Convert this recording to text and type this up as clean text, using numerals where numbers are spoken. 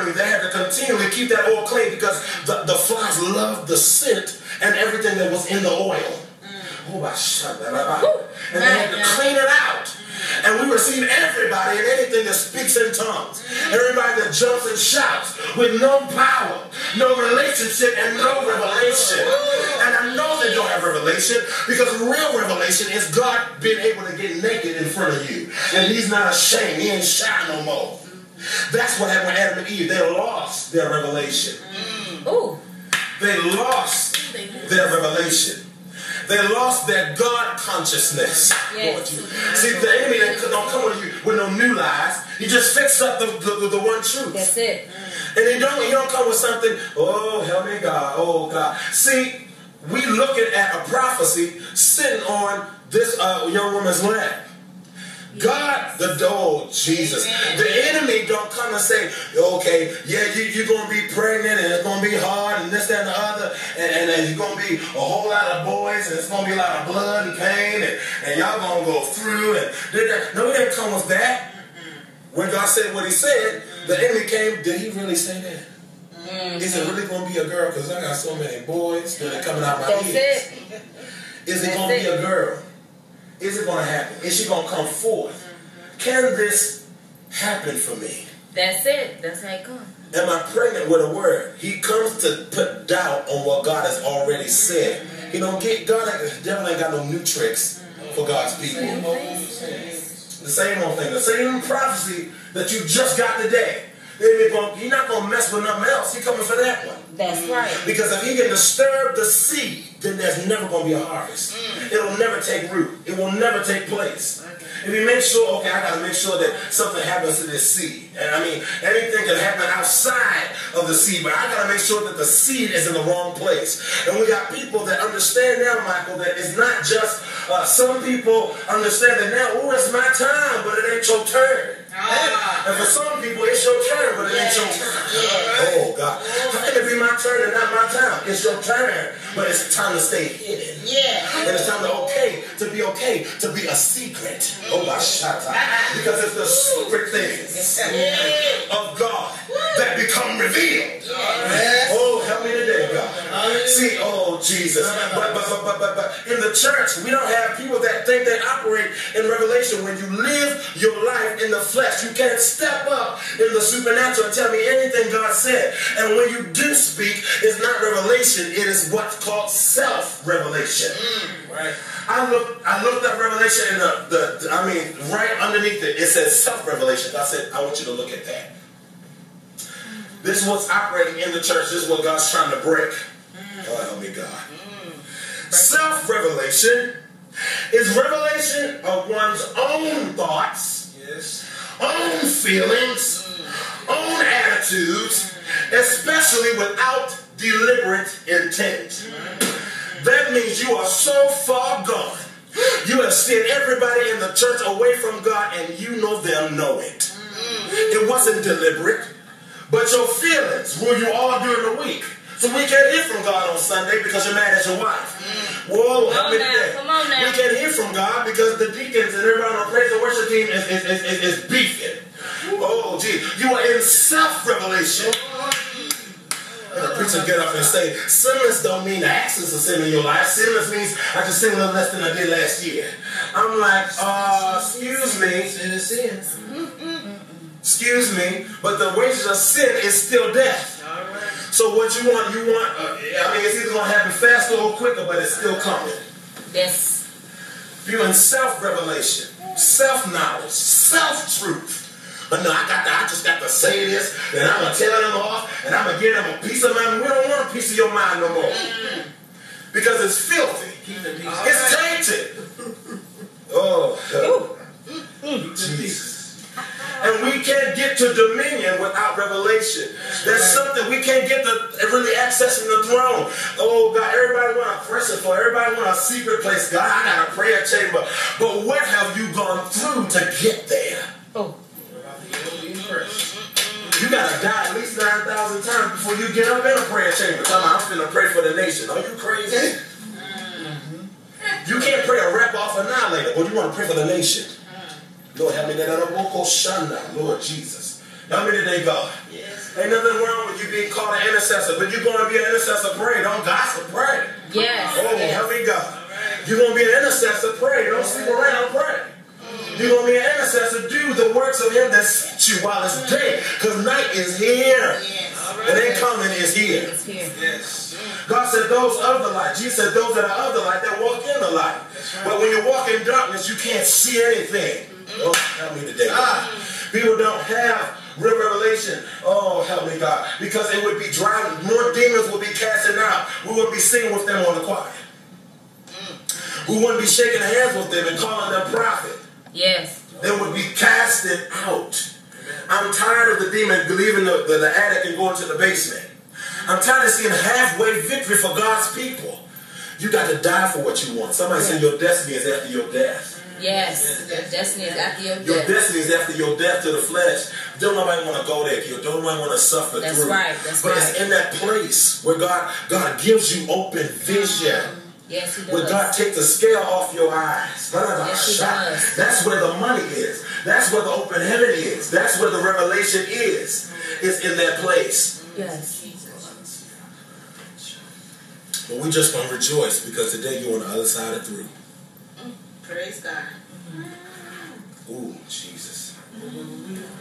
army, they had to continually keep that oil clean because the flies loved the scent and everything that was in the oil. Oh, I shut that up. And they had to clean it out. And we receive everybody and anything that speaks in tongues. Everybody that jumps and shouts with no power, no relationship, and no revelation. And I know they don't have revelation because real revelation is God being able to get naked in front of you. And he's not ashamed. He ain't shy no more. That's what happened with Adam and Eve. They lost their revelation. They lost their revelation. They lost their God consciousness. Yes. See, the enemy don't come with you with no new lies. He just fixes up the one truth. That's it. And he don't come with something, oh, help me God, oh God. See, we looking at a prophecy sitting on this young woman's lap. God, Jesus. The enemy don't come and say, okay, yeah, you're going to be pregnant and it's going to be hard and this, that, and the other. And there's going to be a whole lot of boys and it's going to be a lot of blood and pain and y'all going to go through. No, he didn't come with that. When God said what he said, the enemy came. Did he really say that? Is it really going to be a girl? Because I got so many boys that are coming out my ears. Is it going to be a girl? Is it going to happen? Is she going to come forth? Can this happen for me? That's it. That's how it comes. Am I pregnant with a word? He comes to put doubt on what God has already said. He don't get God. The devil ain't got no new tricks for God's people. The same old thing. The same prophecy that you just got today. He's not going to mess with nothing else. He's coming for that one. That's right. Because if he can disturb the seed, then there's never going to be a harvest. It'll never take root. It will never take place. If you make sure, okay, I got to make sure that something happens to this seed. And I mean, anything can happen outside of the seed, but I got to make sure that the seed is in the wrong place. And we got people that understand now, Michael, that it's not just, some people understand that now, oh, it's my time, but it ain't your turn. And for some people, it's your turn, but it ain't your turn. Oh, God. How can it be my turn and not my time? It's your turn, but it's time to stay hidden. And it's time to be okay, to be a secret. Oh, my shata. Because it's the secret things of God that become revealed. Oh, help me today, God. See, oh, Jesus. But in the church, we don't have people that think they operate in revelation. When you live your life in the flesh, you can't step up in the supernatural and tell me anything God said. And when you do speak, it's not revelation. It is what's called self-revelation. Right. I looked up revelation in right underneath it. It says self-revelation. I said, I want you to look at that. This is what's operating in the church. This is what God's trying to break. Oh, help me, God. Self-revelation is revelation of one's own thoughts, own feelings, own attitudes, especially without deliberate intent. That means you are so far gone. You have sent everybody in the church away from God, and you know them know it. It wasn't deliberate, but your feelings rule you all during the week. So we can't hear from God on Sunday because you're mad at your wife. Whoa, help me today. Come on now. We can't hear from God because the deacons and everybody on the praise and worship team is beefing. Oh, gee. You are in self-revelation. The preacher get up and say, sinless don't mean the absence of sin in your life. Sinless means I can sin a little less than I did last year. I'm like, excuse me. Sin is sin. Excuse me, but the wages of sin is still death. So what you want, it's either going to happen faster or quicker, but it's still coming. Yes. You're in self-revelation, self-knowledge, self-truth. But no, I just got to say this, and I'm going to tell them off, and I'm going to give them a piece of mind. We don't want a piece of your mind no more. Because it's filthy. It's tainted. Oh, Jesus. And we can't get to dominion without revelation. There's something we can't get to really accessing the throne. Oh, God, everybody want a pressure for, everybody want a secret place. God, I got a prayer chamber. But what have you gone through to get there? You got to die at least 9,000 times before you get up in a prayer chamber. Come on, I'm going to pray for the nation. Are you crazy? You can't pray a rep off annihilator, but you want to pray for the nation. Lord, help me today, Lord Jesus. Help me today, God. Ain't nothing wrong with you being called an intercessor, but you're going to be an intercessor, pray. Don't gossip, pray. Yes. Oh, yes. help me God. You're going to be an intercessor, pray. Don't sleep around, pray. You're going to be an intercessor, do the works of him that sent you while it's day. Because night is here. It ain't coming, it's here. It's here. Yes. God said those of the light. Jesus said those that are of the light, that walk in the light. But when you walk in darkness, you can't see anything. Oh, help me today. People don't have real revelation. Oh, help me God. Because it would be driving. More demons would be casting out. We wouldn't be singing with them on the choir. We wouldn't be shaking hands with them and calling them prophet. Yes. They would be casted out. I'm tired of the demon leaving the attic and going to the basement. I'm tired of seeing halfway victory for God's people. You got to die for what you want. Somebody said your destiny is after your death. Yes. Your destiny is after your death. Your destiny is after your death to the flesh. Don't nobody want to go there. Don't nobody want to suffer That's through. Right. That's but right. It's in that place where God gives you open vision. Yes, he does. Where God takes the scale off your eyes. Yes, he does. That's where the money is. That's where the open heaven is. That's where the revelation is. It's in that place. Yes. But we just going to rejoice because today you're on the other side of through. Praise God. Ooh, Jesus.